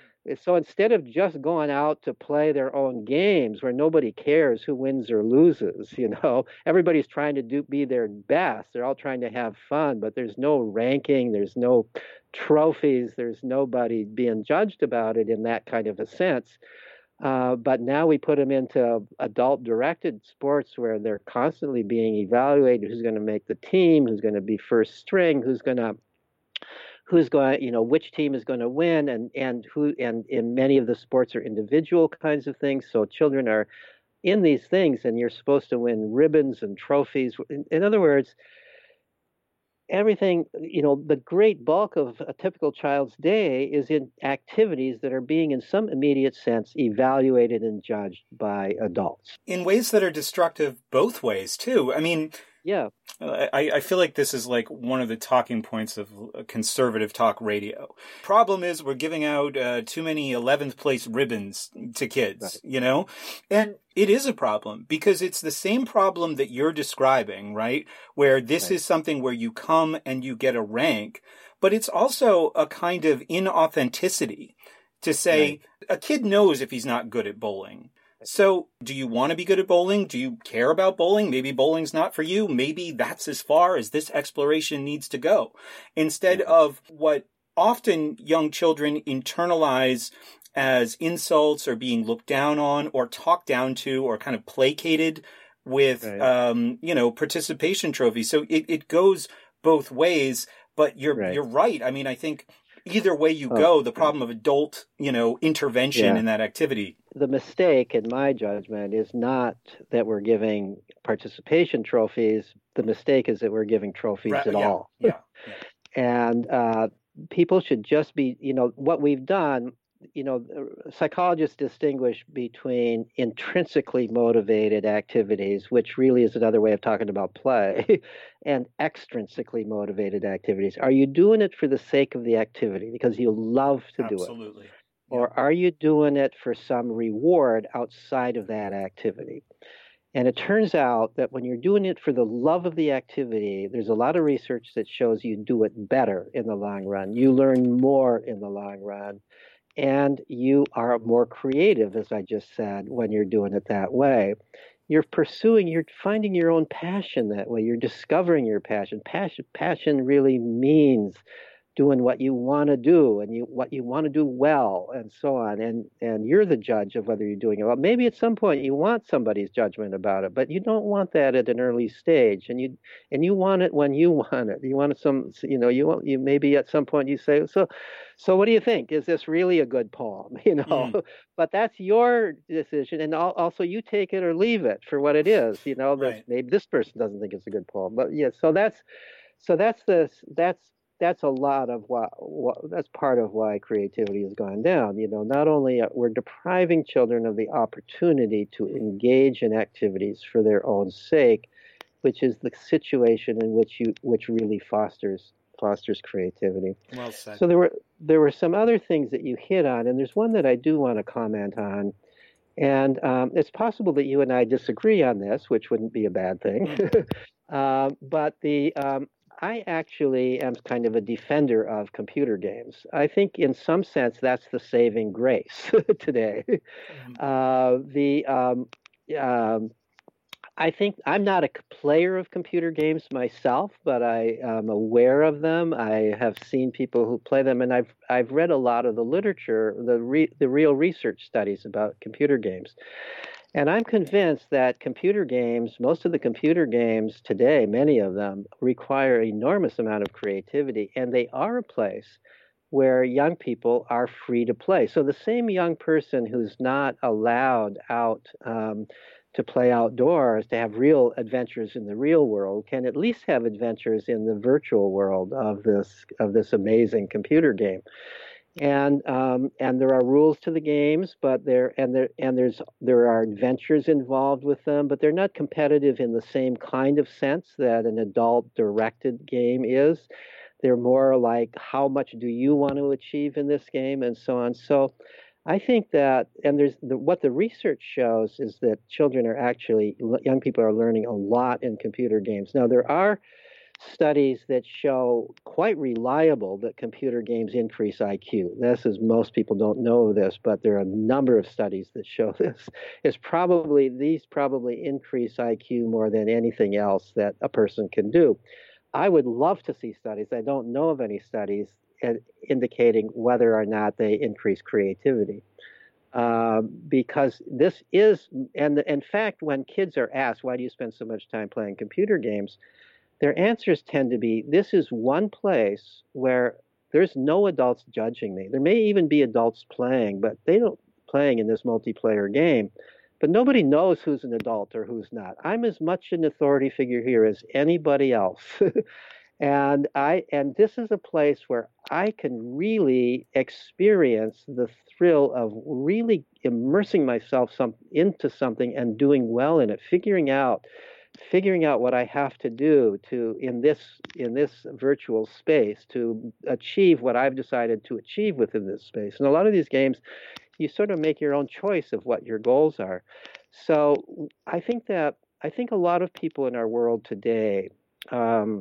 So instead of just going out to play their own games where nobody cares who wins or loses, you know, everybody's trying to do be their best. They're all trying to have fun, but there's no ranking, there's no trophies, there's nobody being judged about it in that kind of a sense. Uh, but now we put them into adult-directed sports where they're constantly being evaluated. Who's going to make the team? Who's going to be first string? Who's going to who's going, you know, which team is going to win, and and who, and in many of the sports are individual kinds of things. So children are in these things, and you're supposed to win ribbons and trophies. In, in other words, everything, you know, the great bulk of a typical child's day is in activities that are being, in some immediate sense, evaluated and judged by adults. In ways that are destructive both ways, too. I mean, yeah. I, I feel like this is like one of the talking points of conservative talk radio. Problem is we're giving out uh, too many eleventh place ribbons to kids, right. You know? And it is a problem because it's the same problem that you're describing, right? Where this right. is something where you come and you get a rank, but it's also a kind of inauthenticity to say right. a kid knows if he's not good at bowling. So do you want to be good at bowling? Do you care about bowling? Maybe bowling's not for you. Maybe that's as far as this exploration needs to go. Instead of what often young children internalize as insults or being looked down on or talked down to or kind of placated with, right. um, you know, participation trophies. So it, it goes both ways, but you're, right. you're right. I mean, I think either way you go, oh, the problem of adult, you know, intervention yeah. in that activity. The mistake, in my judgment, is not that we're giving participation trophies. The mistake is that we're giving trophies right, at yeah, all. Yeah, yeah. And uh, people should just be, you know, what we've done, you know, psychologists distinguish between intrinsically motivated activities, which really is another way of talking about play, and extrinsically motivated activities. Are you doing it for the sake of the activity because you love to do it? Absolutely. Or are you doing it for some reward outside of that activity? And it turns out that when you're doing it for the love of the activity, there's a lot of research that shows you do it better in the long run. You learn more in the long run. And you are more creative, as I just said, when you're doing it that way. You're pursuing, you're finding your own passion that way. You're discovering your passion. Passion, passion really means doing what you want to do and you what you want to do well and so on. And and you're the judge of whether you're doing it well. Maybe at some point you want somebody's judgment about it, but you don't want that at an early stage. And you and you want it when you want it. You want it some, you know, you want you maybe at some point you say, so so what do you think? Is this really a good poem? You know, mm. But that's your decision. And also you take it or leave it for what it is. You know, right. Maybe this person doesn't think it's a good poem, but yeah, so that's so that's the that's that's a lot of what, what that's part of why creativity has gone down. You know, not only are, we're depriving children of the opportunity to engage in activities for their own sake, which is the situation in which you which really fosters fosters creativity. Well said. So there were there were some other things that you hit on, and there's one that I do want to comment on. And um, it's possible that you and I disagree on this, which wouldn't be a bad thing. Mm. uh, but the um, I actually am kind of a defender of computer games. I think in some sense that's the saving grace today. Uh, the um, um, I think I'm not a player of computer games myself, but I am aware of them. I have seen people who play them, and I've I've read a lot of the literature, the re, the real research studies about computer games. And I'm convinced that computer games, most of the computer games today, many of them, require an enormous amount of creativity, and they are a place where young people are free to play. So the same young person who's not allowed out um, to play outdoors, to have real adventures in the real world, can at least have adventures in the virtual world of this of this amazing computer game. And um, and there are rules to the games, but there and there and there's there are adventures involved with them, but they're not competitive in the same kind of sense that an adult-directed game is. They're more like, how much do you want to achieve in this game, and so on. So I think that, and there's the, what the research shows is that children are actually, young people are learning a lot in computer games. Now, there are studies that show quite reliable that computer games increase I Q. This is, most people don't know this, but there are a number of studies that show this. It's probably, these probably increase I Q more than anything else that a person can do. I would love to see studies. I don't know of any studies indicating whether or not they increase creativity. Uh, because this is, and in fact, when kids are asked, why do you spend so much time playing computer games? Their answers tend to be, this is one place where there's no adults judging me. There may even be adults playing, but they don't playing in this multiplayer game. But nobody knows who's an adult or who's not. I'm as much an authority figure here as anybody else. And I and this is a place where I can really experience the thrill of really immersing myself some, into something and doing well in it, figuring out figuring out what I have to do to in this in this virtual space to achieve what I've decided to achieve within this space. And a lot of these games, you sort of make your own choice of what your goals are. So I think that I think a lot of people in our world today um,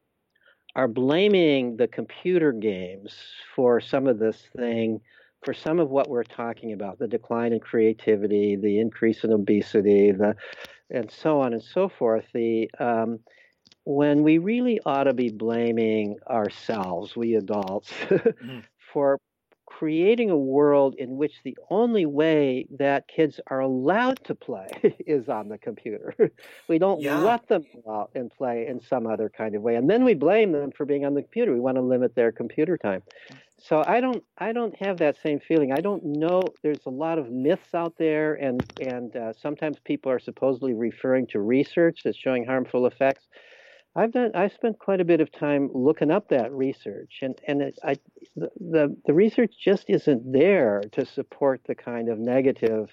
are blaming the computer games for some of this thing, for some of what we're talking about, the decline in creativity, the increase in obesity, the and so on and so forth. The um, when we really ought to be blaming ourselves, we adults, mm. for creating a world in which the only way that kids are allowed to play is on the computer. We don't yeah. let them go out and play in some other kind of way. And then we blame them for being on the computer. We want to limit their computer time. So I don't I don't have that same feeling. I don't know. There's a lot of myths out there, and, and uh, sometimes people are supposedly referring to research that's showing harmful effects. I've done. I've spent quite a bit of time looking up that research, and and it, I, the, the the research just isn't there to support the kind of negative,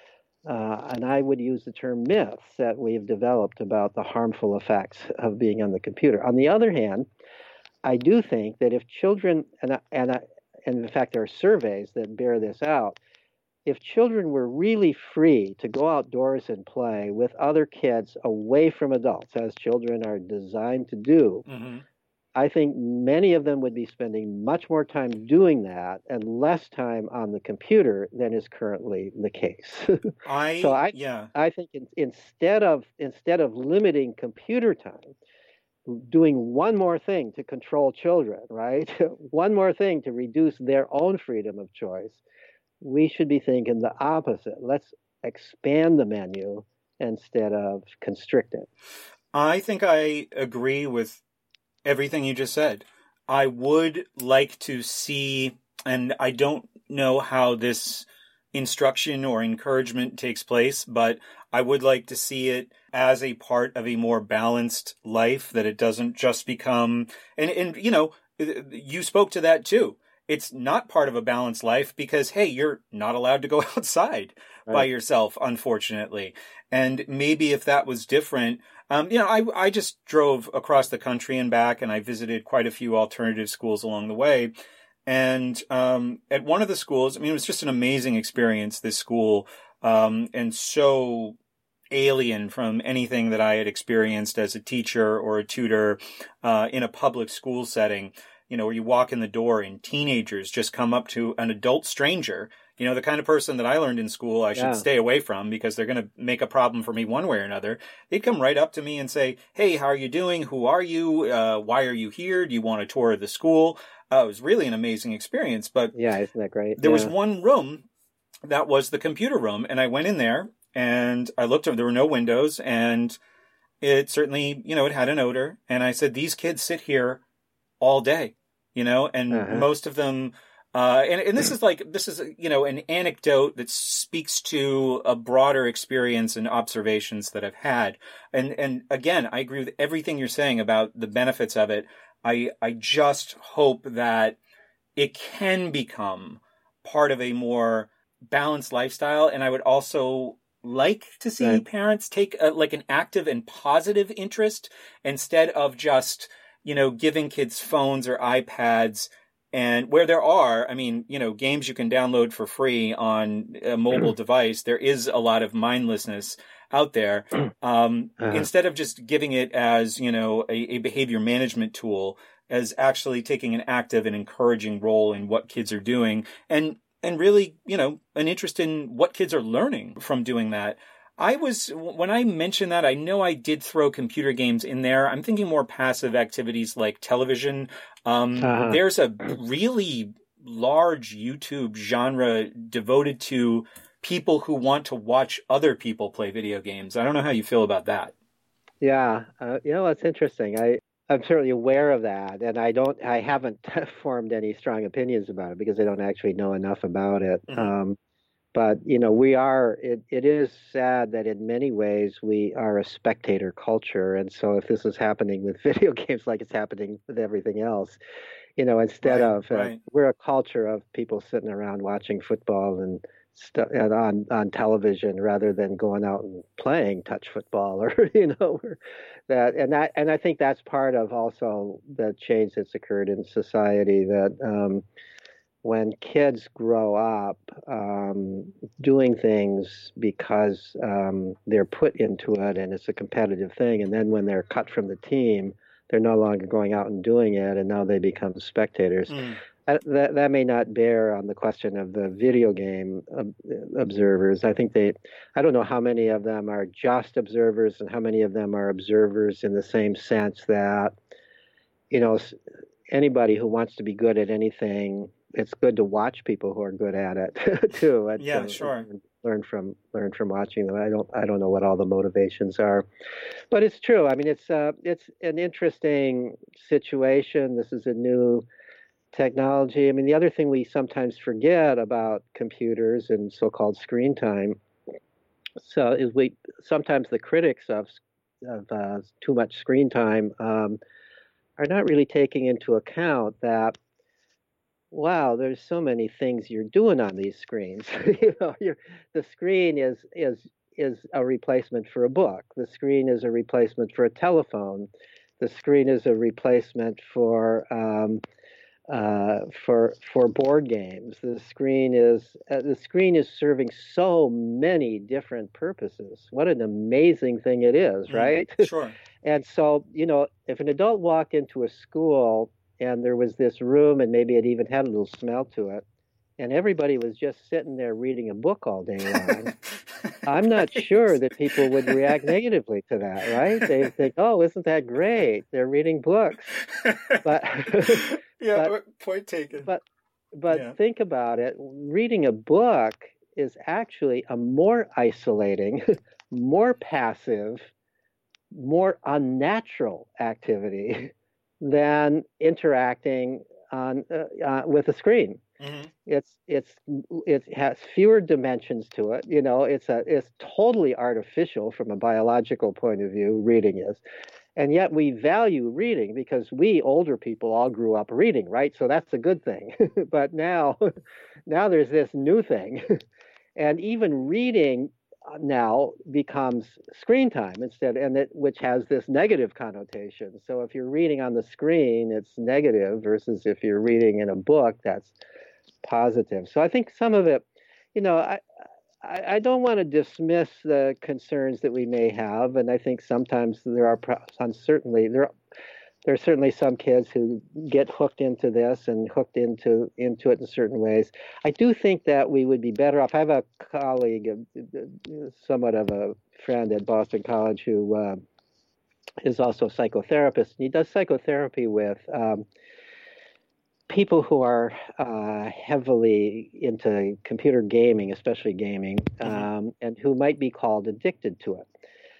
uh, and I would use the term myths that we've developed about the harmful effects of being on the computer. On the other hand, I do think that if children, and I, and I, and in fact there are surveys that bear this out, if children were really free to go outdoors and play with other kids away from adults, as children are designed to do, mm-hmm. I think many of them would be spending much more time doing that and less time on the computer than is currently the case. I, so I, yeah. I think in, instead of instead of limiting computer time, doing one more thing to control children, right? One more thing to reduce their own freedom of choice, we should be thinking the opposite. Let's expand the menu instead of constrict it. I think I agree with everything you just said. I would like to see, and I don't know how this instruction or encouragement takes place, but I would like to see it as a part of a more balanced life, that it doesn't just become, and, and you know, you spoke to that too. It's not part of a balanced life because, hey, you're not allowed to go outside right. by yourself, unfortunately. And maybe if that was different, um, you know, I, I just drove across the country and back, and I visited quite a few alternative schools along the way. And um, at one of the schools, I mean, it was just an amazing experience, this school, um, and so alien from anything that I had experienced as a teacher or a tutor uh, in a public school setting. You know, where you walk in the door and teenagers just come up to an adult stranger, you know, the kind of person that I learned in school I should yeah. stay away from because they're going to make a problem for me one way or another. They'd come right up to me and say, hey, how are you doing? Who are you? Uh, why are you here? Do you want a tour of the school? Uh, it was really an amazing experience. But yeah, isn't that great? There yeah. was one room that was the computer room. And I went in there and I looked over, there were no windows, and it certainly, you know, it had an odor. And I said, these kids sit here all day, you know, and uh-huh. most of them, uh, and, and this is like, this is, you know, an anecdote that speaks to a broader experience and observations that I've had. And, and again, I agree with everything you're saying about the benefits of it. I, I just hope that it can become part of a more balanced lifestyle. And I would also like to see right. parents take a, like an active and positive interest instead of just, you know, giving kids phones or iPads. And where there are, I mean, you know, games you can download for free on a mobile device, there is a lot of mindlessness out there. Um, uh-huh. Instead of just giving it as, you know, a, a behavior management tool, as actually taking an active and encouraging role in what kids are doing, and and really, you know, an interest in what kids are learning from doing that. I was, when I mentioned that, I know I did throw computer games in there. I'm thinking more passive activities like television. Um, uh-huh. There's a really large YouTube genre devoted to people who want to watch other people play video games. I don't know how you feel about that. Yeah, uh, you know, that's interesting. I, I'm certainly aware of that, and I don't, I haven't formed any strong opinions about it because I don't actually know enough about it. Mm-hmm. Um, But, you know, we are, it, it is sad that in many ways we are a spectator culture. And so if this is happening with video games like it's happening with everything else, you know, instead right, of, uh, right. we're a culture of people sitting around watching football and stuff on, on television rather than going out and playing touch football or, you know, that, and that, and I think that's part of also the change that's occurred in society that, um, when kids grow up um, doing things because um, they're put into it and it's a competitive thing, and then when they're cut from the team, they're no longer going out and doing it, and now they become spectators. Mm. That, that, that may not bear on the question of the video game ob- observers. I think they, I don't know how many of them are just observers and how many of them are observers in the same sense that, you know, anybody who wants to be good at anything, it's good to watch people who are good at it too. And, yeah, uh, sure. And learn from learn from watching them. I don't I don't know what all the motivations are, but it's true. I mean, it's uh, it's an interesting situation. This is a new technology. I mean, the other thing we sometimes forget about computers and so-called screen time, so is we sometimes the critics of of uh, too much screen time um, are not really taking into account that, wow, there's so many things you're doing on these screens. you know, you're, the screen is is is a replacement for a book. The screen is a replacement for a telephone. The screen is a replacement for um, uh, for for board games. The screen is uh, the screen is serving so many different purposes. What an amazing thing it is, right? Mm, sure. And so, you know, if an adult walked into a school and there was this room and maybe it even had a little smell to it, and everybody was just sitting there reading a book all day long, I'm not sure that people would react negatively to that, right? They think, oh, isn't that great? They're reading books. But yeah, but, point taken. But but yeah. think about it. Reading a book is actually a more isolating, more passive, more unnatural activity than interacting on uh, uh, with a screen. Mm-hmm. It's it's it has fewer dimensions to it. You know, it's a it's totally artificial from a biological point of view. Reading is, And yet we value reading because we older people all grew up reading, right? So that's a good thing. But now, now there's this new thing. And even reading now becomes screen time instead, and it, which has this negative connotation. So if you're reading on the screen, it's negative versus if you're reading in a book, that's positive. So I think some of it, you know, I, I, I don't want to dismiss the concerns that we may have, and I think sometimes there are certainly there. There are certainly some kids who get hooked into this and hooked into into it in certain ways. I do think that we would be better off. I have a colleague, somewhat of a friend at Boston College, who uh, is also a psychotherapist. And he does psychotherapy with um, people who are uh, heavily into computer gaming, especially gaming, um, and who might be called addicted to it.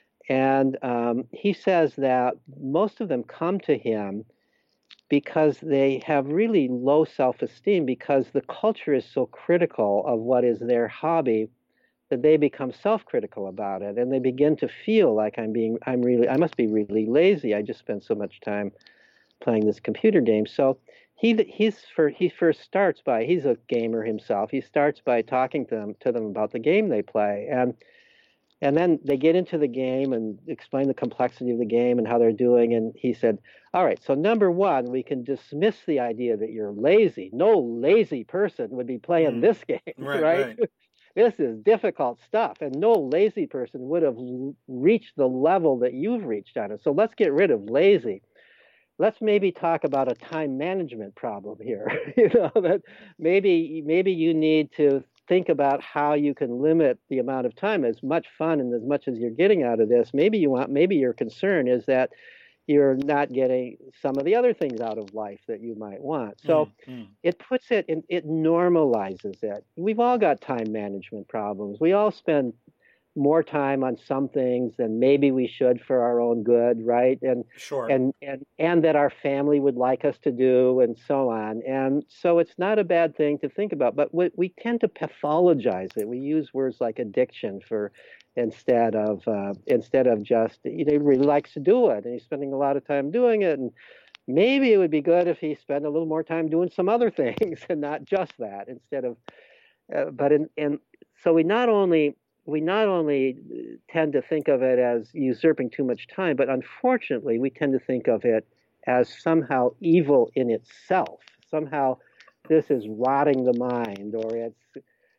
And um, he says that most of them come to him because they have really low self-esteem because the culture is so critical of what is their hobby that they become self-critical about it. And they begin to feel like I'm being, I'm really, I must be really lazy. I just spend so much time playing this computer game. So he he's for, he first starts by, he's a gamer himself. He starts by talking to them, to them about the game they play. And And then they get into the game and explain the complexity of the game and how they're doing. And he said, all right, so number one, we can dismiss the idea that you're lazy. No lazy person would be playing mm. this game, right? right? This is difficult stuff. And no lazy person would have reached the level that you've reached on it. So let's get rid of lazy. Let's maybe talk about a time management problem here. You know, that maybe maybe you need to think about how you can limit the amount of time. As much fun and as much as you're getting out of this, maybe you want, maybe your concern is that you're not getting some of the other things out of life that you might want. So mm-hmm. it puts it in, it normalizes it. We've all got time management problems. We all spend more time on some things than maybe we should for our own good, right? And sure. and and and that our family would like us to do, and so on. And so it's not a bad thing to think about, but we, we tend to pathologize it. We use words like addiction for instead of uh, instead of just, you know, he really likes to do it, and he's spending a lot of time doing it, and maybe it would be good if he spent a little more time doing some other things and not just that instead of. Uh, but in and so we not only We not only tend to think of it as usurping too much time, but unfortunately, we tend to think of it as somehow evil in itself. Somehow this is rotting the mind, or it's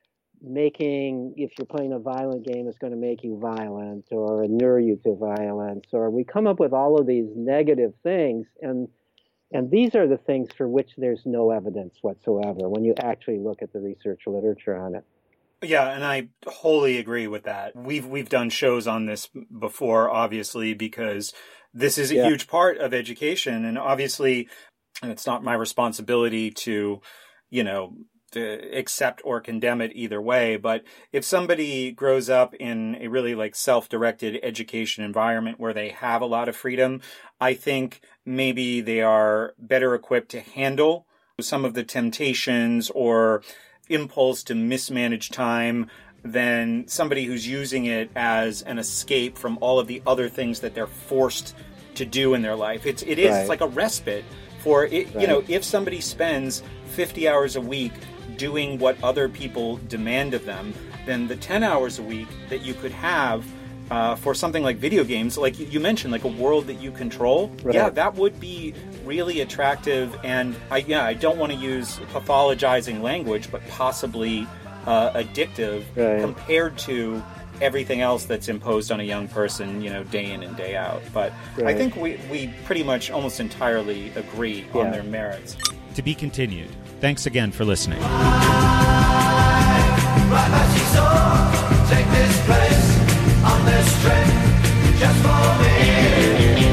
making, if you're playing a violent game, it's going to make you violent or inure you to violence. Or we come up with all of these negative things, and and these are the things for which there's no evidence whatsoever when you actually look at the research literature on it. Yeah, and I wholly agree with that. We've we've done shows on this before, obviously, because this is a yeah. huge part of education, and obviously, and it's not my responsibility to, you know, to accept or condemn it either way. But if somebody grows up in a really like self-directed education environment where they have a lot of freedom, I think maybe they are better equipped to handle some of the temptations or impulse to mismanage time than somebody who's using it as an escape from all of the other things that they're forced to do in their life. It's it is right. It's like a respite for it. Right. You know, if somebody spends fifty hours a week doing what other people demand of them, then the ten hours a week that you could have uh, for something like video games, like you mentioned, like a world that you control, right. yeah, that would be really attractive. And I, yeah, I don't want to use pathologizing language, but possibly uh, addictive right. compared to everything else that's imposed on a young person, you know, day in and day out. But right. I think we, we pretty much almost entirely agree yeah. on their merits. To be continued. Thanks again for listening. Take this place on this trip just for me.